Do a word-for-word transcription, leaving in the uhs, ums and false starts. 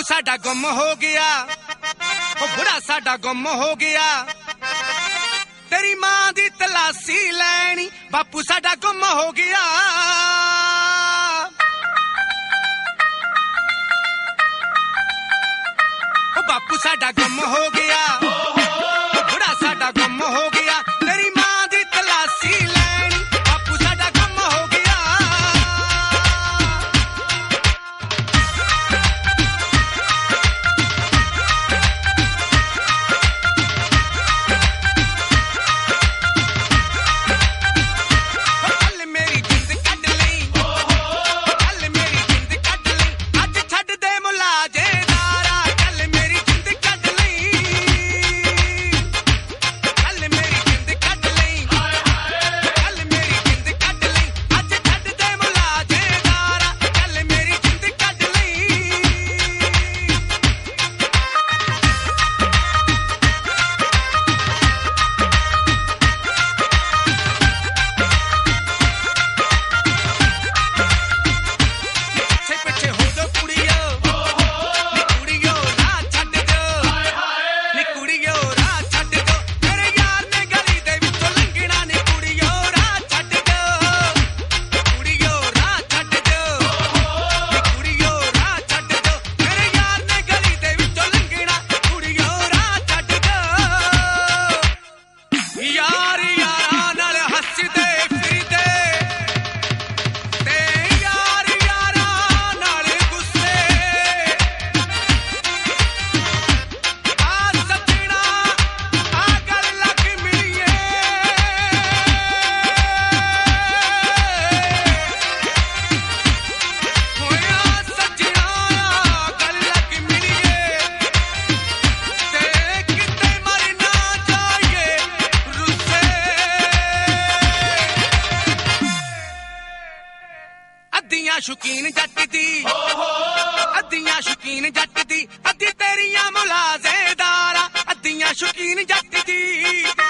ਸਾਡਾ ਗੁੰਮ ਹੋ ਗਿਆ ਉਹ ਬੁੜਾ ਸਾਡਾ ਗੁੰਮ ਹੋ ਗਿਆ ਤੇਰੀ ਮਾਂ ਦੀ ਤਲਾਸ਼ੀ ਲੈਣੀ ਬਾਪੂ ਸਾਡਾ ਗੁੰਮ ਹੋ ਗਿਆ ਉਹ ਬਾਪੂ ਸਾਡਾ ਗੁੰਮ ਹੋ ਗਿਆ ਉਹ ਬੁੜਾ ਸਾਡਾ ਗੁੰਮ ਹੋ ਗਿਆ ਤੇਰੀ ਮਾਂ ਦੀ ਤਲਾਸ਼ੀ ਲੈਣੀ ਬਾਪੂ ਸਾਡਾ ਗੁੰਮ ਹੋ ਗਿਆ ਸ਼ੁਕੀਨ ਜੱਟ ਦੀ ਅੱਧੀਆਂ ਸ਼ੁਕੀਨ ਜੱਟ ਦੀ ਅੱਧੀ ਤੇਰੀਆਂ ਮੁਲਾਜ਼ੇਦਾਰਾਂ ਅੱਧੀਆਂ ਸ਼ੁਕੀਨ ਜੱਟ ਦੀ